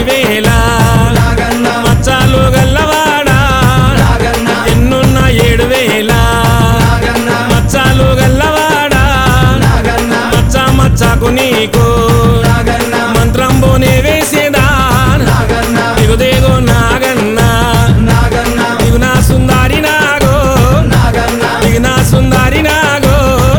10,000 మచ్చాలు గల్లవాడా ఎన్నున్న 7,000 మచ్చాలు గల్లవాడా మచ్చ మచ్చకు నీకు మంత్రంబు నే వేసేదా దిగుదేగో నాగన్న దిగునా సుందారి నాగో దిగునా సుందారి నాగో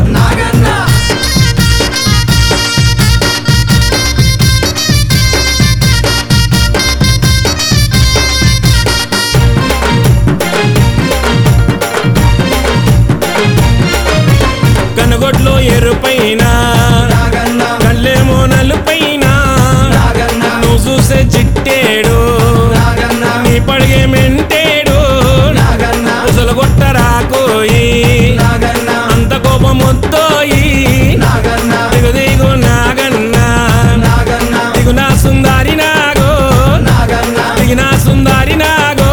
కనుగొడ్లో ఎరుపైన కళ్ళేమో నలుపైన నువ్వు చూసే చిట్టేడు నీ పడిగే మెంటేడు ఉసలు కొట్టరాకోయి అంత కోపమొత్తోయి దిగు దిగు నాగన్న దిగునా సుందారి నాగో దిగినా సుందారి నాగో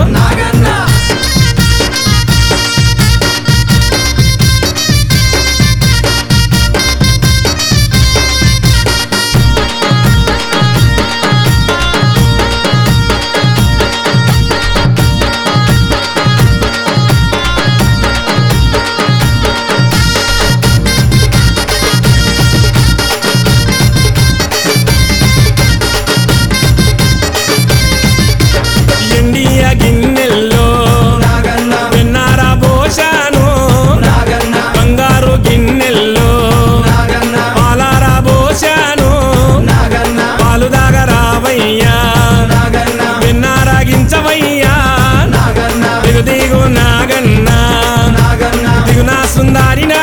గిన్నెల్లో వెన్నార పోషాను బంగారు గిన్నెల్లో పాలార పోషాను పాలు దాగరావయ్యా వెన్నారాగించవయ్యా దిగు దిగు నాగన్న దిగునా సుందారి